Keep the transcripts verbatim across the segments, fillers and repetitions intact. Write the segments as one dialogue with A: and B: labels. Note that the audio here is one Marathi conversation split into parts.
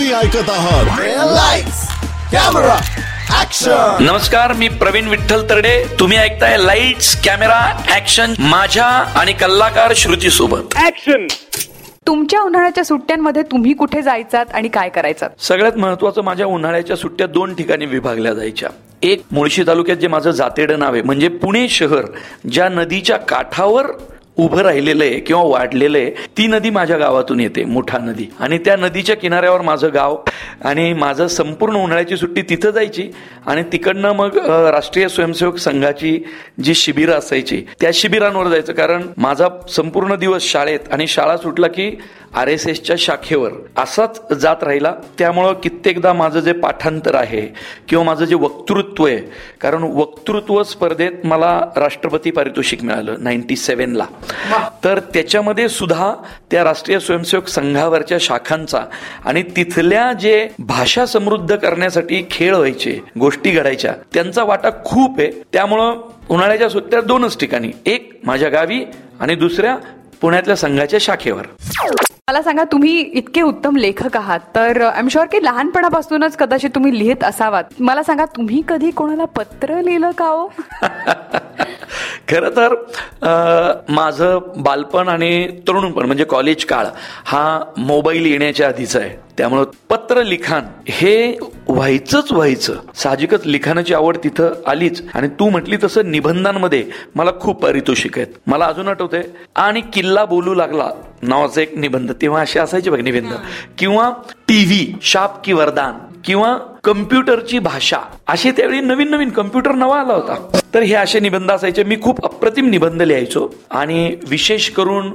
A: तुम्ही ऐकत आहात लाईट्स कॅमेरा ऍक्शन.
B: नमस्कार, मी प्रवीण विठ्ठल तरडे. तुम्ही ऐकताय लाईट्स कॅमेरा ऍक्शन माझ्या आणि कलाकार श्रुती सोबत. ऍक्शन.
C: तुमच्या उन्हाळ्याच्या सुट्ट्यांमध्ये तुम्ही कुठे जायचात आणि काय करायचात?
B: सगळ्यात महत्वाचं, माझ्या उन्हाळ्याच्या सुट्ट्या दोन ठिकाणी विभागल्या जायच्या. एक मुळशी तालुक्यात जे माझं जातेडं नाव आहे, म्हणजे पुणे शहर ज्या नदीच्या काठावर उभं राहिलेलं आहे किंवा वाढलेलं आहे, ती नदी माझ्या गावातून येते, मुठा नदी. आणि त्या नदीच्या किनाऱ्यावर माझं गाव आणि माझं संपूर्ण उन्हाळ्याची सुट्टी तिथं जायची. आणि तिकडनं मग राष्ट्रीय स्वयंसेवक संघाची जी शिबिरं असायची त्या शिबिरांवर जायचं. कारण माझा संपूर्ण दिवस शाळेत आणि शाळा सुटला की आर एस एसच्या शाखेवर असाच जात राहिला. त्यामुळं कित्येकदा माझं जे पाठांतर आहे किंवा माझं जे वक्तृत्व आहे, कारण वक्तृत्व स्पर्धेत मला राष्ट्रपती पारितोषिक मिळालं नाईन्टी सेव्हनला, तर त्याच्यामध्ये सुद्धा त्या राष्ट्रीय स्वयंसेवक संघावरच्या शाखांचा आणि तिथल्या जे भाषा समृद्ध करण्यासाठी खेळ व्हायचे, गोष्टी घडायच्या, त्यांचा वाटा खूप आहे. त्यामुळं उन्हाळ्याच्या सुट्ट्या दोनच ठिकाणी, एक माझ्या गावी आणि दुसऱ्या पुण्यातल्या संघाच्या शाखेवर.
C: मला सांगा, तुम्ही इतके उत्तम लेखक आहात, तर आय एम शुअर की लहानपणापासूनच कदाचित तुम्ही लिहित असावात. मला सांगा, तुम्ही कधी कोणाला पत्र लिहिलं का हो?
B: खरं तर माझं बालपण आणि तरुणपण म्हणजे कॉलेज काळ हा मोबाईल येण्याच्या आधीचा आहे. त्यामुळं पत्र लिखाण हे व्हायचंच व्हायचं. साहजिकच लिखाणाची आवड तिथं आलीच. आणि तू म्हटली तसं निबंधांमध्ये मला खूप पारितोषिक आहेत. मला अजून आठवतंय, आणि किल्ला बोलू लागला नावाचा एक निबंध, तेव्हा असे असायचे बघ निबंध, किंवा टीव्ही शाप की वरदान, किंवा कम्प्युटरची भाषा, असे त्यावेळी नवीन नवीन कम्प्युटर नवा आला होता. तर हे असे निबंध असायचे. मी खूप अप्रतिम निबंध लिहायचो. आणि विशेष करून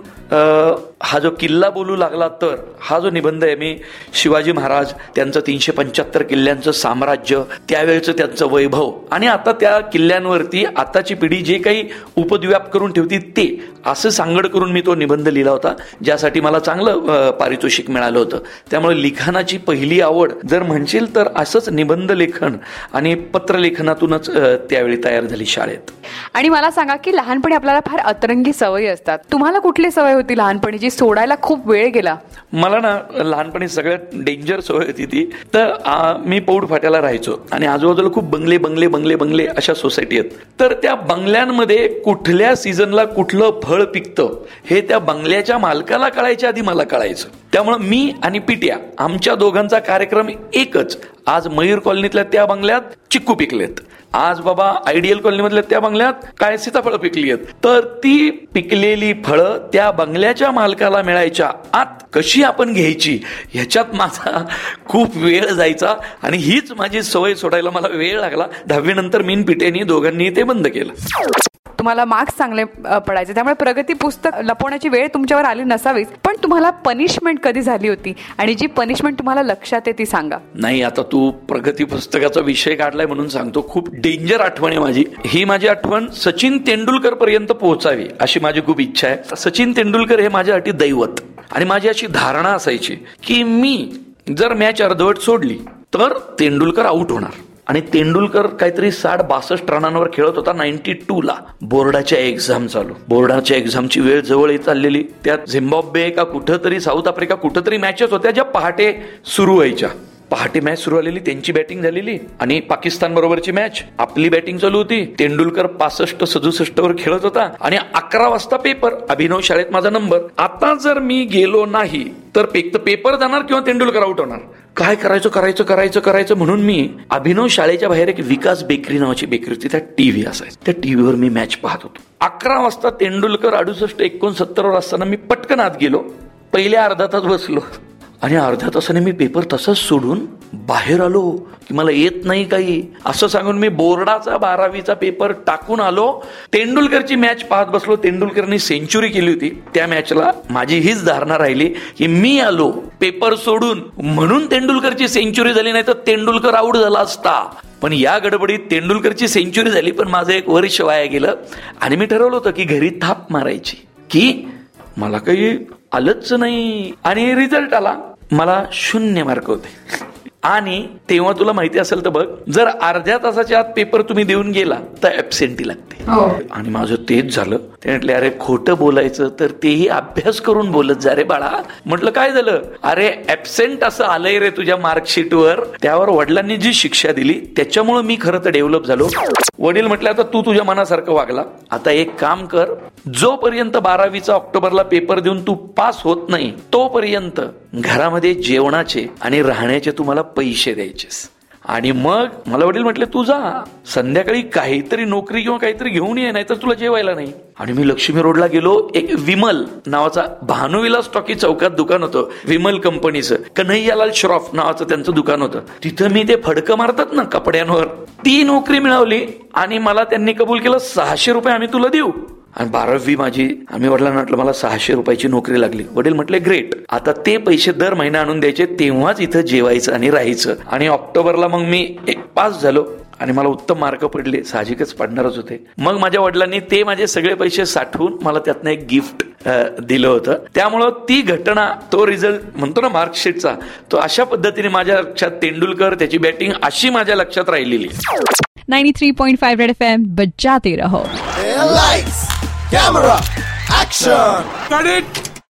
B: हा जो किल्ला बोलू लागला तर हा जो निबंध आहे, मी शिवाजी महाराज, त्यांचं तीनशे पंच्याहत्तर किल्ल्यांचं साम्राज्य, त्यावेळेचं त्यांचं वैभव, आणि आता त्या किल्ल्यांवरती आताची पिढी जे काही उपद्व्याप करून ठेवती ते असं सांगड करून मी तो निबंध लिहिला होता, ज्यासाठी मला चांगलं पारितोषिक मिळालं होतं. त्यामुळे लिखाणाची पहिली आवड जर म्हणशील तर असंच निबंध लेखन आणि पत्रलेखनातूनच त्यावेळी तयार झाली शाळेत.
C: आणि मला सांगा की लहानपणी आपल्याला फार अतरंगी सवयी असतात. तुम्हाला कुठली सवय होती लहानपणी जी सोडायला खूप वेळ गेला?
B: मला ना लहानपणी सगळ्यात डेंजर सवय होती ती, तर मी पौड फाट्याला राहायचो आणि आजूबाजूला खूप बंगले बंगले बंगले बंगले अशा सोसायटी आहेत. तर त्या बंगल्यांमध्ये कुठल्या सीझनला कुठलं फळ पिकतं हे त्या बंगल्याच्या मालकाला कळायच्या आधी मला कळायचं. त्यामुळे मी आणि पिट्या आमच्या दोघांचा कार्यक्रम एकच. आज मयूर कॉलनीतल्या त्या बंगल्यात चिक्कू पिकलेत, आज बाबा आयडियल कॉलनीमधल्या त्या बंगल्यात काय सीताफळं पिकली आहेत. तर ती पिकलेली फळं त्या बंगल्याच्या मालकाला मिळायच्या आत कशी आपण घ्यायची ह्याच्यात माझा खूप वेळ जायचा. आणि हीच माझी सवय सोडायला मला वेळ लागला. दहावी नंतर मीन पिटेनी दोघांनी ते बंद केलं.
C: तुम्हाला मार्क्स चांगले पडायचे, त्यामुळे प्रगती पुस्तक लपवण्याची वेळ तुमच्यावर आली नसावीच. पण तुम्हाला पनिशमेंट कधी झाली होती, आणि जी पनिशमेंट तुम्हाला लक्षात आहे ती सांगा.
B: नाही, आता तू प्रगती पुस्तकाचा विषय काढलाय म्हणून सांगतो. खूप डेंजर आठवण आहे माझी. ही माझी आठवण सचिन तेंडुलकर पर्यंत पोहोचावी अशी माझी खूप इच्छा आहे. सचिन तेंडुलकर हे माझ्यासाठी दैवत. आणि माझी अशी धारणा असायची की मी जर मॅच अर्धवट सोडली तर तेंडुलकर आउट होणार. आणि तेंडुलकर काहीतरी साठ बासष्ट रनांवर खेळत होता नाईन्टी टू ला. बोर्डाच्या एक्झाम चालू, बोर्डाच्या एक्झामची वेळ जवळ येत चाललेली. त्यात झिम्बाब्वे का कुठंतरी, साऊथ आफ्रिका कुठंतरी मॅचेस होत्या ज्या पहाटे सुरू व्हायच्या. पहाटे मॅच सुरू झालेली, त्यांची बॅटिंग झालेली आणि पाकिस्तान बरोबरची मॅच, आपली बॅटिंग चालू होती. तेंडुलकर पासष्ट सदुसष्ट वर खेळत होता आणि अकरा वाजता पेपर. अभिनव शाळेत माझा नंबर. आता जर मी गेलो नाही तर पेपर जाणार किंवा तेंडुलकर आउट होणार. काय करायचं करायचं करायचं करायचं म्हणून मी अभिनव शाळेच्या बाहेर एक विकास बेकरी नावाची बेकरी होती, त्या टीव्ही असायची, त्या टीव्हीवर मी मॅच पाहत होतो. अकरा वाजता तेंडुलकर अडुसष्ट एकोणसत्तर वर असताना मी पटकन आत गेलो. पहिल्या अर्धा तास बसलो आणि अर्ध्या तासाने मी पेपर तसाच सोडून बाहेर आलो की मला येत नाही काही असं सांगून मी बोर्डाचा बारावीचा पेपर टाकून आलो. तेंडुलकरची मॅच पाहत बसलो. तेंडुलकरनी सेंचुरी केली होती त्या मॅचला. माझी हीच धारणा राहिली की मी आलो पेपर सोडून म्हणून तेंडुलकरची सेंचुरी झाली, नाही तर तेंडुलकर आउट झाला असता. पण या गडबडीत तेंडुलकरची सेंचुरी झाली, पण माझं एक वर्ष वाया गेलं. आणि मी ठरवलं होतं की घरी थाप मारायची, की मला काही आलंच नाही. आणि रिझल्ट आला, मला शून्य मार्क होते. आणि तेव्हा तुला माहिती असेल तर बघ, जर अर्ध्या तासाच्या आत पेपर तुम्ही देऊन गेला तर ऍब्सेंटी लागते. आणि माझं तेच झालं. ते म्हटले अरे खोटं बोलायचं तर तेही अभ्यास करून बोलत जा रे बाळा. म्हटलं काय झालं? अरे ऍबसेंट असं आलंय रे तुझ्या मार्कशीटवर, त्यावर वडिलांनी जी शिक्षा दिली त्याच्यामुळे मी खरं तर डेव्हलप झालो. वडील म्हटले आता तू तुझ्या मनासारखं वागला, आता एक काम कर, जोपर्यंत बारावीचा ऑक्टोबरला पेपर देऊन तू पास होत नाही तोपर्यंत घरामध्ये जेवणाचे आणि राहण्याचे तुम्हाला पैसे द्यायचेस. आणि मग मला वडील म्हटले तू जा संध्याकाळी काहीतरी नोकरी किंवा काहीतरी घेऊन ये, नाही तर तुला जेवायला नाही. आणि मी लक्ष्मी रोडला गेलो. एक विमल नावाचा भानुविलास टॉकी चौकात दुकान होतं विमल कंपनीचं, कन्हैयालाल श्रॉफ नावाचं त्यांचं दुकान होतं. तिथं मी ते फडकं मारतात ना कपड्यांवर, ती नोकरी मिळवली आणि मला त्यांनी कबूल केलं सहाशे रुपये आम्ही तुला देऊ. आणि बारावी माझी. आम्ही वडिलांना म्हटलं मला सहाशे रुपयाची नोकरी लागली. वडील म्हटले ग्रेट, आता ते पैसे दर महिना आणून द्यायचे, तेव्हाच इथं जेवायचं आणि राहायचं. आणि ऑक्टोबरला मग मी एक पास झालो आणि मला उत्तम मार्क पडले, साहजिकच पडणारच होते. मग माझ्या वडिलांनी ते माझे सगळे पैसे साठवून मला त्यातनं एक गिफ्ट दिलं होतं. त्यामुळं ती घटना, तो रिझल्ट म्हणतो ना मार्कशीटचा, तो अशा पद्धतीने माझ्या लक्षात, तेंडुलकर त्याची बॅटिंग अशी माझ्या लक्षात राहिलेली.
D: Ninety three point five red FM बजाते रहो.
A: Lights, camera, action.
E: Cut it.